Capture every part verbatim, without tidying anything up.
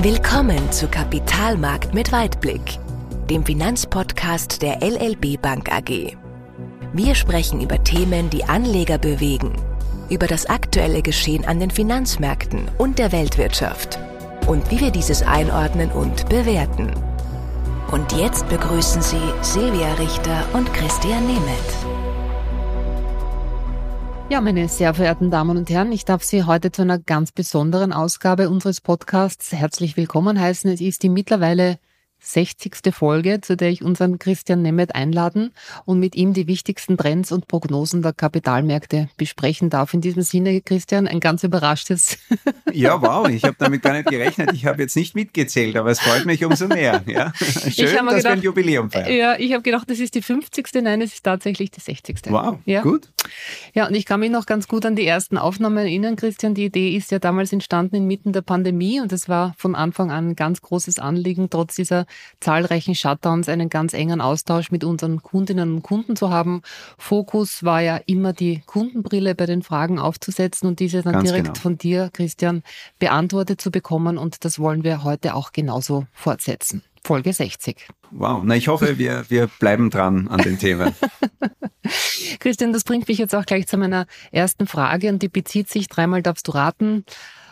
Willkommen zu Kapitalmarkt mit Weitblick, dem Finanzpodcast der L L B Bank A G. Wir sprechen über Themen, die Anleger bewegen, über das aktuelle Geschehen an den Finanzmärkten und der Weltwirtschaft und wie wir dieses einordnen und bewerten. Und jetzt begrüßen Sie Silvia Richter und Christian Nemeth. Ja, meine sehr verehrten Damen und Herren, ich darf Sie heute zu einer ganz besonderen Ausgabe unseres Podcasts herzlich willkommen heißen. Es ist die mittlerweile sechzigste Folge, zu der ich unseren Christian Nemeth einladen und mit ihm die wichtigsten Trends und Prognosen der Kapitalmärkte besprechen darf. In diesem Sinne, Christian, ein ganz überraschtes... Ja, wow, ich habe damit gar nicht gerechnet. Ich habe jetzt nicht mitgezählt, aber es freut mich umso mehr. Ja. Schön, dass gedacht, wir ein Jubiläum feiern. Ja, ich habe gedacht, das ist die fünfzigste. Nein, es ist tatsächlich die sechzigste. Wow, ja. Gut. Ja, und ich kann mich noch ganz gut an die ersten Aufnahmen erinnern, Christian. Die Idee ist ja damals entstanden inmitten der Pandemie und es war von Anfang an ein ganz großes Anliegen, trotz dieser zahlreichen Shutdowns einen ganz engen Austausch mit unseren Kundinnen und Kunden zu haben. Fokus war ja immer die Kundenbrille bei den Fragen aufzusetzen und diese dann ganz direkt genau. von dir, Christian, beantwortet zu bekommen und das wollen wir heute auch genauso fortsetzen. Folge sechzig. Wow, na ich hoffe, wir, wir bleiben dran an den Themen. Christian, das bringt mich jetzt auch gleich zu meiner ersten Frage und die bezieht sich, dreimal darfst du raten,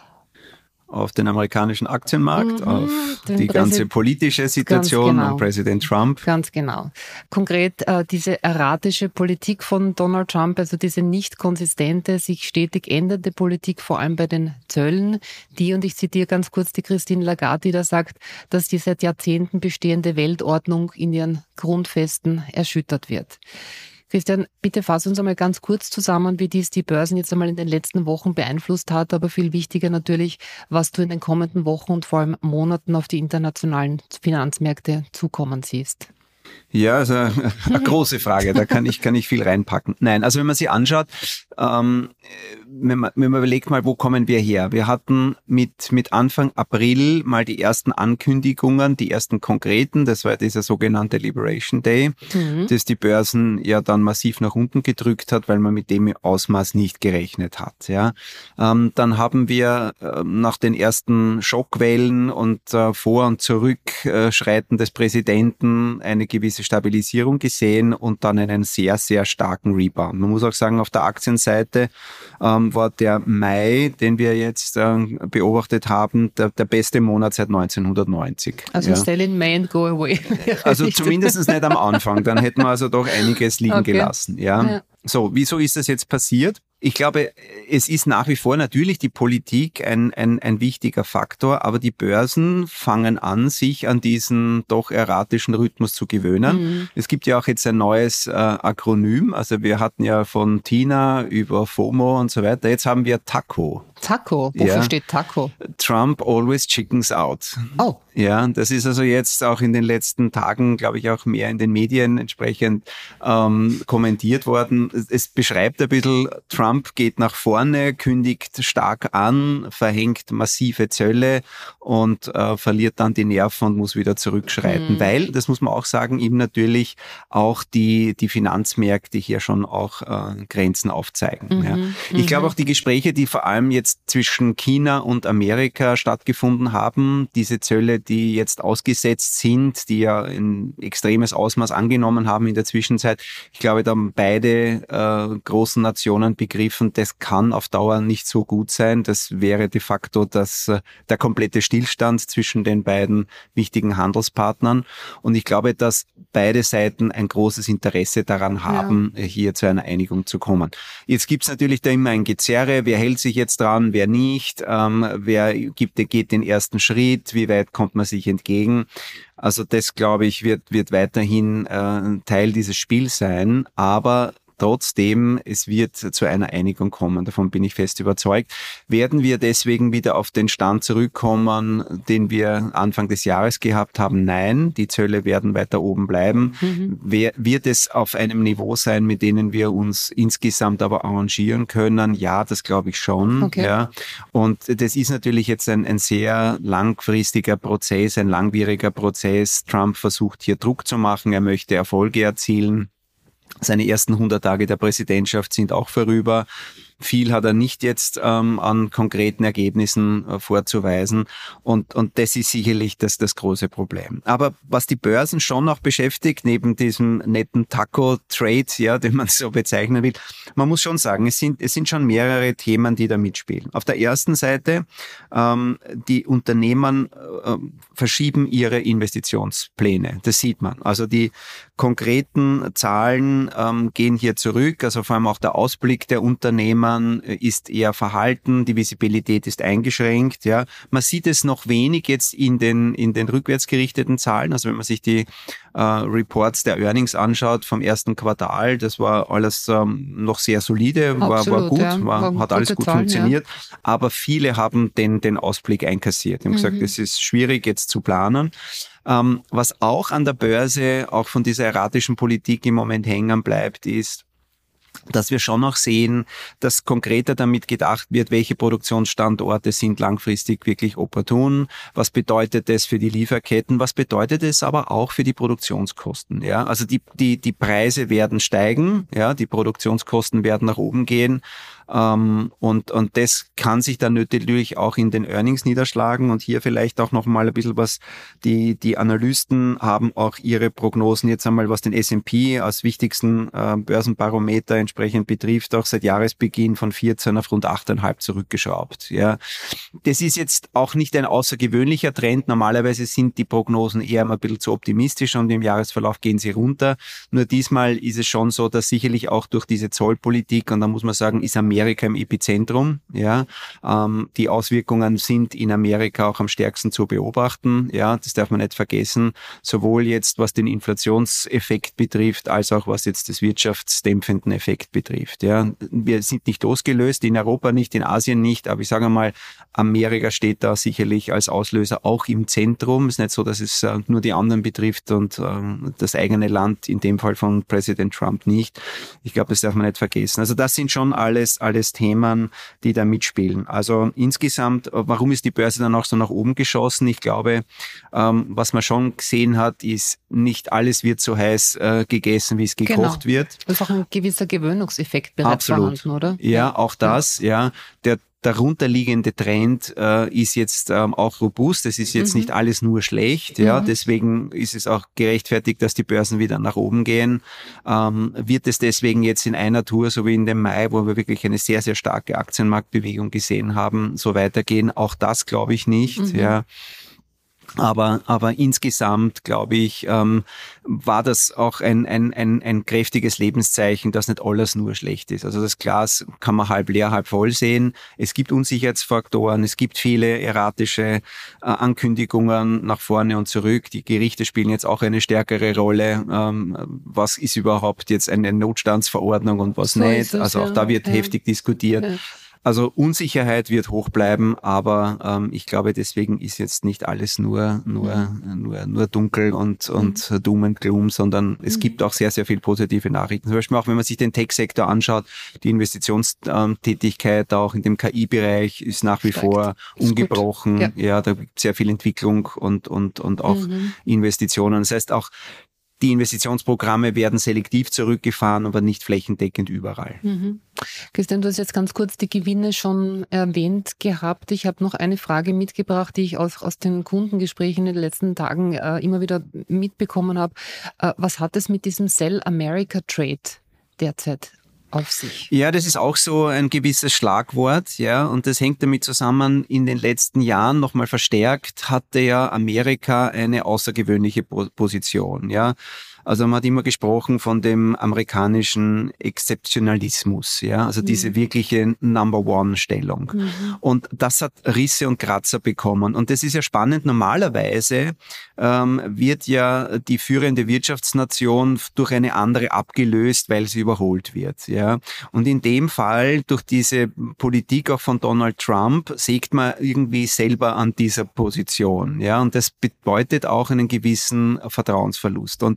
auf den amerikanischen Aktienmarkt, mhm, auf die Präsid- ganze politische Situation genau. und Präsident Trump. Ganz genau. Konkret äh, diese erratische Politik von Donald Trump, also diese nicht konsistente, sich stetig ändernde Politik, vor allem bei den Zöllen, die, und ich zitiere ganz kurz die Christine Lagarde, die da sagt, dass die seit Jahrzehnten bestehende Weltordnung in ihren Grundfesten erschüttert wird. Christian, bitte fass uns einmal ganz kurz zusammen, wie dies die Börsen jetzt einmal in den letzten Wochen beeinflusst hat, aber viel wichtiger natürlich, was du in den kommenden Wochen und vor allem Monaten auf die internationalen Finanzmärkte zukommen siehst. Ja, also eine große Frage, da kann ich, kann ich viel reinpacken. Nein, also wenn man sie anschaut, ähm, wenn, man, wenn man überlegt mal, wo kommen wir her? Wir hatten mit, mit Anfang April mal die ersten Ankündigungen, die ersten konkreten, das war dieser sogenannte Liberation Day, mhm. das die Börsen ja dann massiv nach unten gedrückt hat, weil man mit dem Ausmaß nicht gerechnet hat. Ja, ähm, dann haben wir äh, nach den ersten Schockwellen und äh, Vor- und Zurückschreiten des Präsidenten eine gewisse Stabilisierung gesehen und dann einen sehr, sehr starken Rebound. Man muss auch sagen, auf der Aktienseite ähm, war der Mai, den wir jetzt äh, beobachtet haben, der, der beste Monat seit neunzehnhundertneunzig. Also ja. Sell in May and go away. Also zumindest nicht am Anfang, dann hätten wir also doch einiges liegen okay. gelassen. Ja. ja. So, wieso ist das jetzt passiert? Ich glaube, es ist nach wie vor natürlich die Politik ein, ein, ein wichtiger Faktor, aber die Börsen fangen an, sich an diesen doch erratischen Rhythmus zu gewöhnen. Mhm. Es gibt ja auch jetzt ein neues äh, Akronym, also wir hatten ja von Tina über FOMO und so weiter, jetzt haben wir TACO. TACO? Wofür ja. steht TACO? Trump always chickens out. Oh. Ja, das ist also jetzt auch in den letzten Tagen, glaube ich, auch mehr in den Medien entsprechend ähm, kommentiert worden. Es beschreibt ein bisschen, Trump geht nach vorne, kündigt stark an, verhängt massive Zölle und äh, verliert dann die Nerven und muss wieder zurückschreiten. Mhm. Weil, das muss man auch sagen, ihm natürlich auch die, die Finanzmärkte hier schon auch äh, Grenzen aufzeigen. Mhm. Ja. Ich glaube auch die Gespräche, die vor allem jetzt zwischen China und Amerika stattgefunden haben, diese Zölle, die jetzt ausgesetzt sind, die ja ein extremes Ausmaß angenommen haben in der Zwischenzeit. Ich glaube, da haben beide äh, großen Nationen begriffen, das kann auf Dauer nicht so gut sein. Das wäre de facto das, äh, der komplette Stillstand zwischen den beiden wichtigen Handelspartnern. Und ich glaube, dass beide Seiten ein großes Interesse daran haben, ja. hier zu einer Einigung zu kommen. Jetzt gibt es natürlich da immer ein Gezerre, wer hält sich jetzt dran, wer nicht, ähm, wer gibt, geht den ersten Schritt, wie weit kommt man sich entgegen. Also das, glaube ich, wird, wird weiterhin äh, Teil dieses Spiels sein, aber trotzdem, es wird zu einer Einigung kommen, davon bin ich fest überzeugt. Werden wir deswegen wieder auf den Stand zurückkommen, den wir Anfang des Jahres gehabt haben? Nein, die Zölle werden weiter oben bleiben. Mhm. Wer, wird es auf einem Niveau sein, mit denen wir uns insgesamt aber arrangieren können? Ja, das glaube ich schon. Okay. Ja. Und das ist natürlich jetzt ein, ein sehr langfristiger Prozess, ein langwieriger Prozess. Trump versucht hier Druck zu machen, er möchte Erfolge erzielen. Seine ersten hundert Tage der Präsidentschaft sind auch vorüber. Viel hat er nicht jetzt ähm, an konkreten Ergebnissen äh, vorzuweisen. Und, und das ist sicherlich das, das große Problem. Aber was die Börsen schon auch beschäftigt, neben diesem netten Taco-Trade, ja, den man so bezeichnen will, man muss schon sagen, es sind, es sind schon mehrere Themen, die da mitspielen. Auf der ersten Seite, ähm, die Unternehmen äh, verschieben ihre Investitionspläne. Das sieht man. Also die konkreten Zahlen ähm, gehen hier zurück. Also vor allem auch der Ausblick der Unternehmen ist eher verhalten. Die Visibilität ist eingeschränkt. Ja, man sieht es noch wenig jetzt in den in den rückwärtsgerichteten Zahlen. Also wenn man sich die äh, Reports der Earnings anschaut vom ersten Quartal, das war alles ähm, noch sehr solide, war, Absolut, war gut, ja. war, war hat alles gut Zahlen, funktioniert. Ja. Aber viele haben den den Ausblick einkassiert. Die haben mhm. gesagt, es ist schwierig jetzt zu planen. Ähm, was auch an der Börse, auch von dieser erratischen Politik im Moment hängen bleibt, ist, dass wir schon auch sehen, dass konkreter damit gedacht wird, welche Produktionsstandorte sind langfristig wirklich opportun, was bedeutet das für die Lieferketten, was bedeutet es aber auch für die Produktionskosten. Ja? Also die, die, die Preise werden steigen, ja? Die Produktionskosten werden nach oben gehen. Um, und, und das kann sich dann natürlich auch in den Earnings niederschlagen und hier vielleicht auch noch mal ein bisschen was, die, die Analysten haben auch ihre Prognosen jetzt einmal, was den S und P als wichtigsten äh, Börsenbarometer entsprechend betrifft, auch seit Jahresbeginn von vierzehn auf rund acht Komma fünf zurückgeschraubt. Ja. Das ist jetzt auch nicht ein außergewöhnlicher Trend. Normalerweise sind die Prognosen eher ein bisschen zu optimistisch und im Jahresverlauf gehen sie runter. Nur diesmal ist es schon so, dass sicherlich auch durch diese Zollpolitik, und da muss man sagen, ist Amerika Amerika im Epizentrum, ja, ähm, die Auswirkungen sind in Amerika auch am stärksten zu beobachten, ja, das darf man nicht vergessen, sowohl jetzt was den Inflationseffekt betrifft, als auch was jetzt das wirtschaftsdämpfenden Effekt betrifft, ja. Wir sind nicht losgelöst, in Europa nicht, in Asien nicht, aber ich sage mal, Amerika steht da sicherlich als Auslöser auch im Zentrum. Es ist nicht so, dass es äh, nur die anderen betrifft und äh, das eigene Land, in dem Fall von Präsident Trump nicht. Ich glaube, das darf man nicht vergessen. Also das sind schon alles alles Themen, die da mitspielen. Also insgesamt, warum ist die Börse dann auch so nach oben geschossen? Ich glaube, ähm, was man schon gesehen hat, ist, nicht alles wird so heiß äh, gegessen, wie es gekocht genau. wird. Das ist auch ein gewisser Gewöhnungseffekt bereits Absolut. vorhanden, oder? Ja, ja. auch das, ja. ja. Der darunterliegende Trend äh, ist jetzt ähm, auch robust. Es ist jetzt mhm. nicht alles nur schlecht. Ja, mhm. Deswegen ist es auch gerechtfertigt, dass die Börsen wieder nach oben gehen. Ähm, wird es deswegen jetzt in einer Tour, so wie in dem Mai, wo wir wirklich eine sehr, sehr starke Aktienmarktbewegung gesehen haben, so weitergehen? Auch das glaube ich nicht. Mhm. Ja. Aber, aber insgesamt, glaube ich, ähm, war das auch ein, ein, ein, ein kräftiges Lebenszeichen, dass nicht alles nur schlecht ist. Also das Glas kann man halb leer, halb voll sehen. Es gibt Unsicherheitsfaktoren, es gibt viele erratische äh, Ankündigungen nach vorne und zurück. Die Gerichte spielen jetzt auch eine stärkere Rolle. Ähm, was ist überhaupt jetzt eine Notstandsverordnung und was so nicht? Es, also auch ja. da wird ja. heftig diskutiert. Ja. Also Unsicherheit wird hoch bleiben, aber ähm, ich glaube, deswegen ist jetzt nicht alles nur nur nur nur dunkel und und mhm. Doom and Gloom, sondern es mhm. gibt auch sehr, sehr viel positive Nachrichten. Zum Beispiel auch, wenn man sich den Tech-Sektor anschaut, die Investitionstätigkeit auch in dem K I-Bereich ist nach wie Steigt. vor ungebrochen. Ja. ja, da gibt es sehr viel Entwicklung und und und auch mhm. Investitionen. Das heißt auch, die Investitionsprogramme werden selektiv zurückgefahren, aber nicht flächendeckend überall. Mhm. Christian, du hast jetzt ganz kurz die Gewinne schon erwähnt gehabt. Ich habe noch eine Frage mitgebracht, die ich aus, aus den Kundengesprächen in den letzten Tagen äh, immer wieder mitbekommen habe. Äh, was hat es mit diesem Sell America Trade derzeit auf sich? Ja, das ist auch so ein gewisses Schlagwort, ja, und das hängt damit zusammen, in den letzten Jahren nochmal verstärkt hatte ja Amerika eine außergewöhnliche Position, ja. Also man hat immer gesprochen von dem amerikanischen Exzeptionalismus, ja, also mhm. diese wirkliche Number-One-Stellung. Mhm. Und das hat Risse und Kratzer bekommen. Und das ist ja spannend. Normalerweise ähm, wird ja die führende Wirtschaftsnation durch eine andere abgelöst, weil sie überholt wird, ja. Und in dem Fall, durch diese Politik auch von Donald Trump, sägt man irgendwie selber an dieser Position, ja. Und das bedeutet auch einen gewissen Vertrauensverlust. Und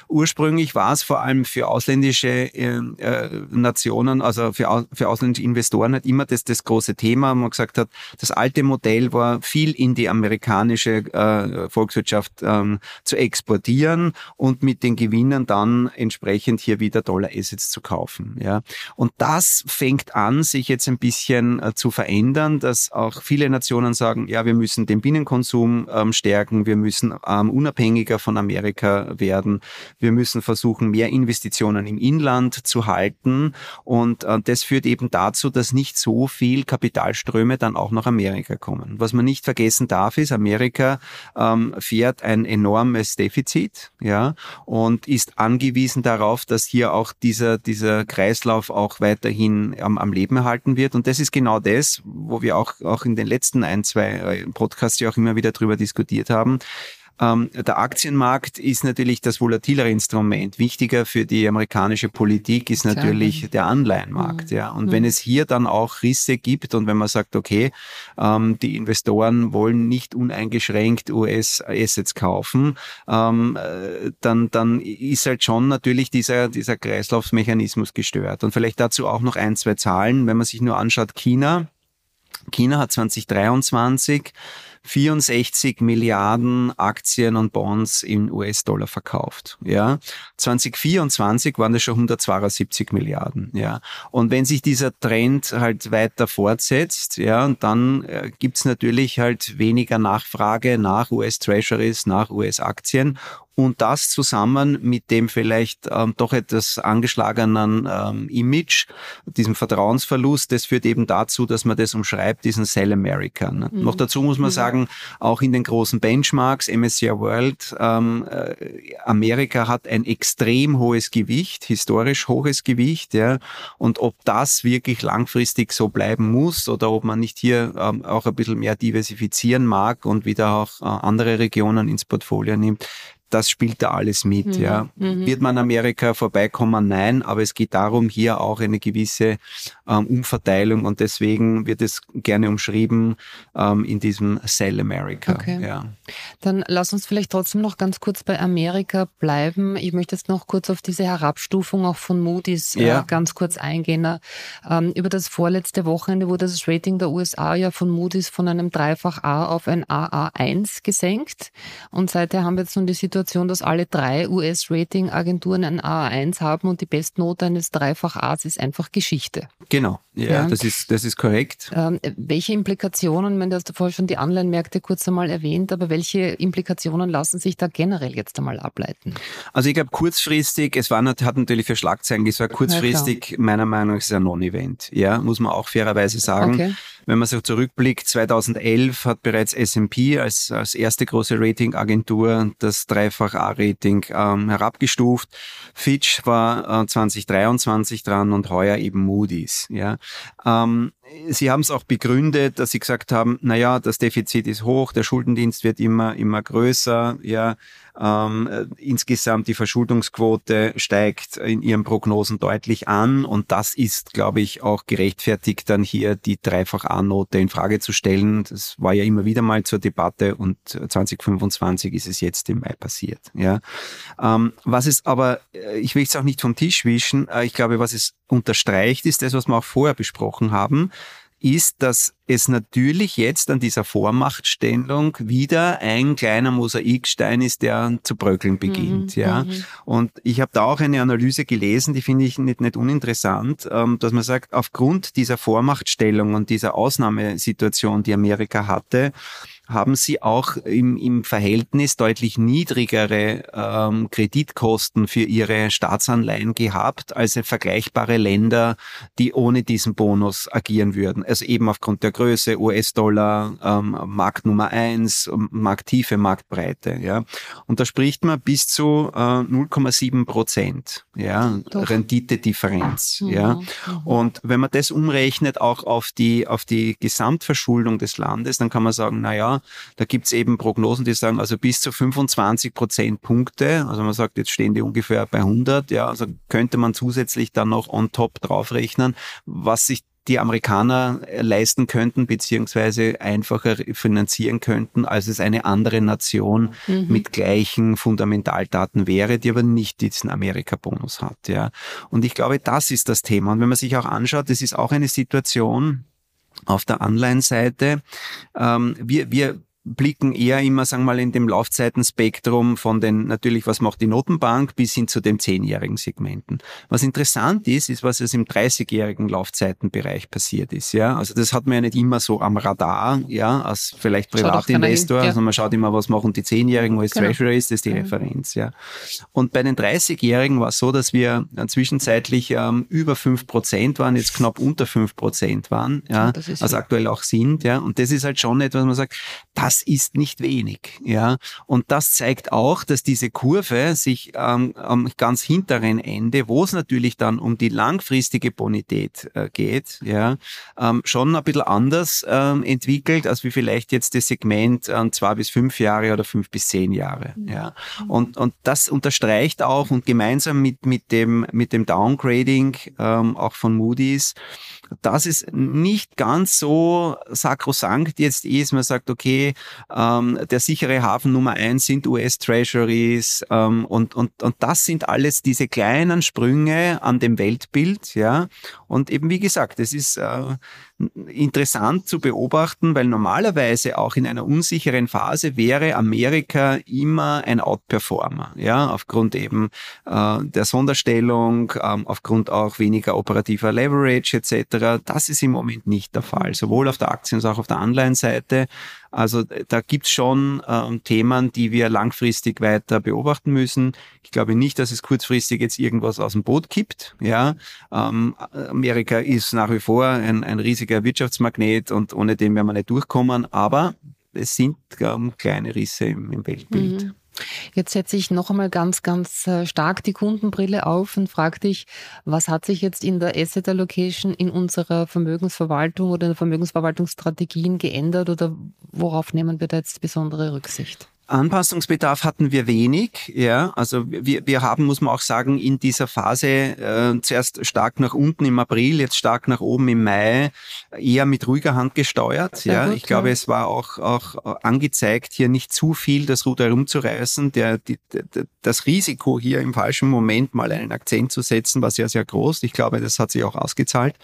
Ursprünglich war es vor allem für ausländische äh, Nationen, also für, für ausländische Investoren halt immer das, das große Thema. Man gesagt hat, das alte Modell war viel in die amerikanische äh, Volkswirtschaft ähm, zu exportieren und mit den Gewinnen dann entsprechend hier wieder Dollar-Assets zu kaufen. Ja. Und das fängt an, sich jetzt ein bisschen äh, zu verändern, dass auch viele Nationen sagen, ja, wir müssen den Binnenkonsum ähm, stärken, wir müssen ähm, unabhängiger von Amerika werden, wir müssen versuchen, mehr Investitionen im Inland zu halten und äh, das führt eben dazu, dass nicht so viel Kapitalströme dann auch nach Amerika kommen. Was man nicht vergessen darf, ist, Amerika ähm, fährt ein enormes Defizit, ja, und ist angewiesen darauf, dass hier auch dieser, dieser Kreislauf auch weiterhin am, am Leben erhalten wird. Und das ist genau das, wo wir auch, auch in den letzten ein, zwei Podcasts ja auch immer wieder drüber diskutiert haben. Ähm, der Aktienmarkt ist natürlich das volatilere Instrument. Wichtiger für die amerikanische Politik ist natürlich Klar. der Anleihenmarkt. Mhm. Ja. Und mhm. wenn es hier dann auch Risse gibt und wenn man sagt, okay, ähm, die Investoren wollen nicht uneingeschränkt U S-Assets kaufen, ähm, dann, dann ist halt schon natürlich dieser, dieser Kreislaufsmechanismus gestört. Und vielleicht dazu auch noch ein, zwei Zahlen. Wenn man sich nur anschaut, China, China hat zwanzig dreiundzwanzig vierundsechzig Milliarden Aktien und Bonds in U S-Dollar verkauft. Ja, zwanzig vierundzwanzig waren das schon hundertzweiundsiebzig Milliarden. Ja, und wenn sich dieser Trend halt weiter fortsetzt, ja, dann äh, gibt's natürlich halt weniger Nachfrage nach U S-Treasuries, nach U S-Aktien. Und das zusammen mit dem vielleicht ähm, doch etwas angeschlagenen ähm, Image, diesem Vertrauensverlust, das führt eben dazu, dass man das umschreibt, diesen Sell America. Ne? Mhm. Noch dazu muss man mhm. sagen, auch in den großen Benchmarks, M S C I World, ähm, äh, Amerika hat ein extrem hohes Gewicht, historisch hohes Gewicht. Ja. Und ob das wirklich langfristig so bleiben muss oder ob man nicht hier ähm, auch ein bisschen mehr diversifizieren mag und wieder auch äh, andere Regionen ins Portfolio nimmt, das spielt da alles mit. Mhm. Ja. Mhm. Wird man Amerika vorbeikommen? Nein, aber es geht darum, hier auch eine gewisse ähm, Umverteilung und deswegen wird es gerne umschrieben ähm, in diesem Sell America. Okay. Ja. Dann lass uns vielleicht trotzdem noch ganz kurz bei Amerika bleiben. Ich möchte jetzt noch kurz auf diese Herabstufung auch von Moody's ja. äh, ganz kurz eingehen. Ähm, über das vorletzte Wochenende wurde das Rating der U S A ja von Moody's von einem Dreifach A auf ein A A eins gesenkt und seither haben wir jetzt nun die Situation, dass alle drei U S-Rating-Agenturen ein A A eins haben und die Bestnote eines Dreifach A's ist einfach Geschichte. Genau, ja, ja. Das ist, das ist korrekt. Ähm, welche Implikationen, ich meine, du hast vorher schon die Anleihenmärkte kurz einmal erwähnt, aber welche Implikationen lassen sich da generell jetzt einmal ableiten? Also ich glaube kurzfristig, es war, hat natürlich für Schlagzeilen gesagt, kurzfristig ja, meiner Meinung nach ist es ein Non-Event, ja, muss man auch fairerweise sagen. Okay. Wenn man so zurückblickt, zweitausendelf hat bereits S and P als, als erste große Ratingagentur das Dreifach A-Rating ähm, herabgestuft. Fitch war äh, zwanzig dreiundzwanzig dran und heuer eben Moody's. Ja. Ähm, Sie haben es auch begründet, dass Sie gesagt haben, naja, das Defizit ist hoch, der Schuldendienst wird immer, immer größer, ja, ähm, insgesamt die Verschuldungsquote steigt in Ihren Prognosen deutlich an und das ist, glaube ich, auch gerechtfertigt, dann hier die Dreifach-A-Note in Frage zu stellen. Das war ja immer wieder mal zur Debatte und zwanzig fünfundzwanzig ist es jetzt im Mai passiert, ja. Ähm, was es aber, ich will es auch nicht vom Tisch wischen, ich glaube, was es unterstreicht, ist das, was wir auch vorher besprochen haben, ist, dass es natürlich jetzt an dieser Vormachtstellung wieder ein kleiner Mosaikstein ist, der zu bröckeln beginnt. Mhm, ja. Mhm. Und ich habe da auch eine Analyse gelesen, die finde ich nicht, nicht uninteressant, ähm, dass man sagt, aufgrund dieser Vormachtstellung und dieser Ausnahmesituation, die Amerika hatte, haben sie auch im, im Verhältnis deutlich niedrigere ähm, Kreditkosten für ihre Staatsanleihen gehabt als vergleichbare Länder, die ohne diesen Bonus agieren würden. Also eben aufgrund der Größe, U S-Dollar, ähm, Markt Nummer eins, Markttiefe, Marktbreite. Ja. Und da spricht man bis zu äh, null Komma sieben Prozent ja, Renditedifferenz. Mhm. Ja. Und wenn man das umrechnet auch auf die, auf die Gesamtverschuldung des Landes, dann kann man sagen, naja, da gibt's eben Prognosen, die sagen, also bis zu fünfundzwanzig Prozentpunkte, also man sagt, jetzt stehen die ungefähr bei hundert, ja, also könnte man zusätzlich dann noch on top draufrechnen, was sich die Amerikaner leisten könnten, beziehungsweise einfacher finanzieren könnten, als es eine andere Nation mhm. mit gleichen Fundamentaldaten wäre, die aber nicht diesen Amerika-Bonus hat. Ja. Und ich glaube, das ist das Thema. Und wenn man sich auch anschaut, das ist auch eine Situation auf der Anleihenseite. Ähm, wir, wir blicken eher immer, sagen wir mal, in dem Laufzeitenspektrum von den, natürlich, was macht die Notenbank, bis hin zu den zehnjährigen Segmenten. Was interessant ist, ist, was jetzt im dreißigjährigen Laufzeitenbereich passiert ist, ja. Also das hat man ja nicht immer so am Radar, ja, als vielleicht Privatinvestor, ja. Also man schaut immer, was machen die zehnjährigen, wo es genau. Treasury ist, das ist die mhm. Referenz, ja. Und bei den dreißigjährigen war es so, dass wir zwischenzeitlich ähm, über fünf Prozent waren, jetzt knapp unter fünf Prozent waren, ja, ja also aktuell auch sind, ja. Und das ist halt schon etwas, was man sagt, das ist nicht wenig, ja. Und das zeigt auch, dass diese Kurve sich ähm, am ganz hinteren Ende, wo es natürlich dann um die langfristige Bonität äh, geht, ja, ähm, schon ein bisschen anders ähm, entwickelt, als wie vielleicht jetzt das Segment ähm, zwei bis fünf Jahre oder fünf bis zehn Jahre, ja. Und und das unterstreicht auch und gemeinsam mit mit dem mit dem Downgrading ähm, auch von Moody's, dass es nicht ganz so sakrosankt jetzt ist. Man sagt, okay, ähm, der sichere Hafen Nummer eins sind U S-Treasuries ähm, und, und, und das sind alles diese kleinen Sprünge an dem Weltbild, ja. Und eben wie gesagt, es ist äh, interessant zu beobachten, weil normalerweise auch in einer unsicheren Phase wäre Amerika immer ein Outperformer, ja, aufgrund eben äh, der Sonderstellung, ähm, aufgrund auch weniger operativer Leverage et cetera. Das ist im Moment nicht der Fall, sowohl auf der Aktien- als auch auf der Anleihenseite. Also da gibt's schon ähm, Themen, die wir langfristig weiter beobachten müssen. Ich glaube nicht, dass es kurzfristig jetzt irgendwas aus dem Boot kippt. Ja, ähm, Amerika ist nach wie vor ein, ein riesiger Wirtschaftsmagnet und ohne den werden wir nicht durchkommen. Aber es sind ähm, kleine Risse im, im Weltbild. Mhm. Jetzt setze ich noch einmal ganz, ganz stark die Kundenbrille auf und frage dich, was hat sich jetzt in der Asset Allocation in unserer Vermögensverwaltung oder in der Vermögensverwaltungsstrategien geändert oder worauf nehmen wir da jetzt besondere Rücksicht? Anpassungsbedarf hatten wir wenig, ja, also wir, wir haben, muss man auch sagen, in dieser Phase äh, zuerst stark nach unten im April, jetzt stark nach oben im Mai, eher mit ruhiger Hand gesteuert, Sehr ja. Gut, ich glaube, ja. es war auch, auch angezeigt, hier nicht zu viel das Ruder herumzureißen, der, die, der, das Risiko hier im falschen Moment mal einen Akzent zu setzen, war sehr, sehr groß. Ich glaube, das hat sich auch ausgezahlt.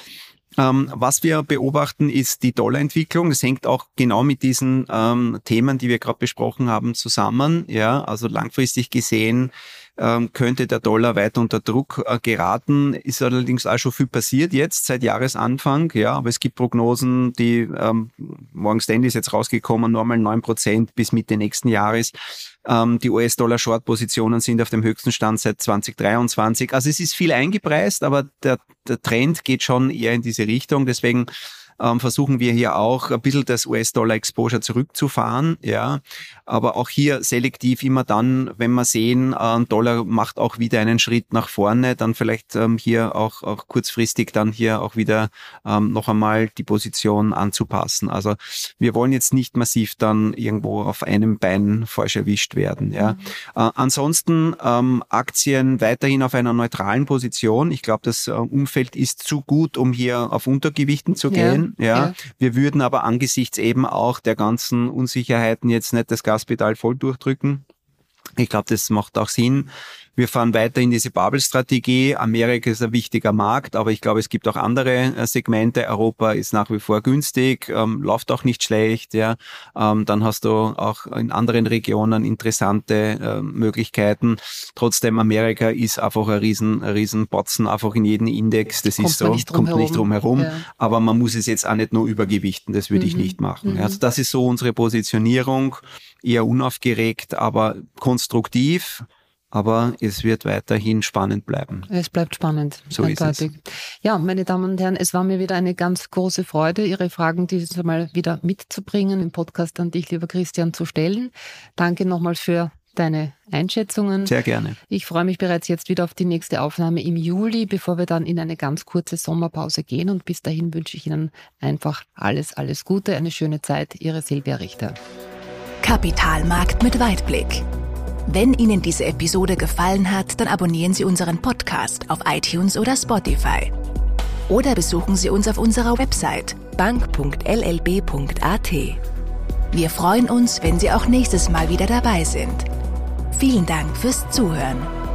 Ähm, was wir beobachten, ist die Dollarentwicklung. Das hängt auch genau mit diesen ähm, Themen, die wir gerade besprochen haben, zusammen. Ja, also langfristig gesehen ähm, könnte der Dollar weiter unter Druck äh, geraten. Ist allerdings auch schon viel passiert jetzt seit Jahresanfang. Ja, aber es gibt Prognosen, die ähm, Morgan Stanley ist jetzt rausgekommen, normal neun Prozent bis Mitte nächsten Jahres. Ähm, die U S-Dollar-Short-Positionen sind auf dem höchsten Stand seit zwanzig dreiundzwanzig. Also es ist viel eingepreist, aber der, der Trend geht schon eher in diese Richtung. Deswegen ähm, versuchen wir hier auch ein bisschen das U S-Dollar-Exposure zurückzufahren. Ja, aber auch hier selektiv immer dann, wenn wir sehen, äh, Dollar macht auch wieder einen Schritt nach vorne, dann vielleicht ähm, hier auch, auch kurzfristig dann hier auch wieder ähm, noch einmal die Position anzupassen. Also wir wollen jetzt nicht massiv dann irgendwo auf einem Bein falsch erwischt werden. Ja. Mhm. Äh, ansonsten ähm, Aktien weiterhin auf einer neutralen Position. Ich glaube, das äh, Umfeld ist zu gut, um hier auf Untergewichten zu gehen. Ja, ja. ja. Wir würden aber angesichts eben auch der ganzen Unsicherheiten jetzt nicht das Gaspedal voll durchdrücken. Ich glaube, das macht auch Sinn. Wir fahren weiter in diese Bubble-Strategie. Amerika ist ein wichtiger Markt, aber ich glaube, es gibt auch andere äh, Segmente. Europa ist nach wie vor günstig, ähm, läuft auch nicht schlecht. Ja, ähm, dann hast du auch in anderen Regionen interessante äh, Möglichkeiten. Trotzdem, Amerika ist einfach ein riesen, ein riesen Batzen, einfach in jeden Index. Das kommt ist so, nicht kommt herum. nicht drum herum. Ja. Aber man muss es jetzt auch nicht nur übergewichten. Das würde mhm. ich nicht machen. Mhm. Also das ist so unsere Positionierung. Eher unaufgeregt, aber konstruktiv. Aber es wird weiterhin spannend bleiben. Es bleibt spannend. So ist es. Ja, meine Damen und Herren, es war mir wieder eine ganz große Freude, Ihre Fragen dieses Mal wieder mitzubringen, im Podcast an dich, lieber Christian, zu stellen. Danke nochmal für deine Einschätzungen. Sehr gerne. Ich freue mich bereits jetzt wieder auf die nächste Aufnahme im Juli, bevor wir dann in eine ganz kurze Sommerpause gehen. Und bis dahin wünsche ich Ihnen einfach alles, alles Gute, eine schöne Zeit. Ihre Silvia Richter. Kapitalmarkt mit Weitblick. Wenn Ihnen diese Episode gefallen hat, dann abonnieren Sie unseren Podcast auf iTunes oder Spotify. oder besuchen Sie uns auf unserer Website bank punkt l l b punkt a t. Wir freuen uns, wenn Sie auch nächstes Mal wieder dabei sind. Vielen Dank fürs Zuhören.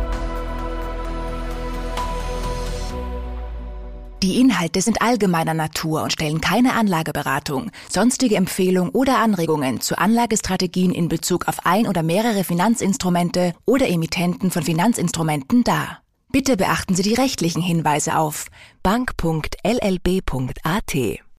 Die Inhalte sind allgemeiner Natur und stellen keine Anlageberatung, sonstige Empfehlung oder Anregungen zu Anlagestrategien in Bezug auf ein oder mehrere Finanzinstrumente oder Emittenten von Finanzinstrumenten dar. Bitte beachten Sie die rechtlichen Hinweise auf bank punkt l l b punkt a t.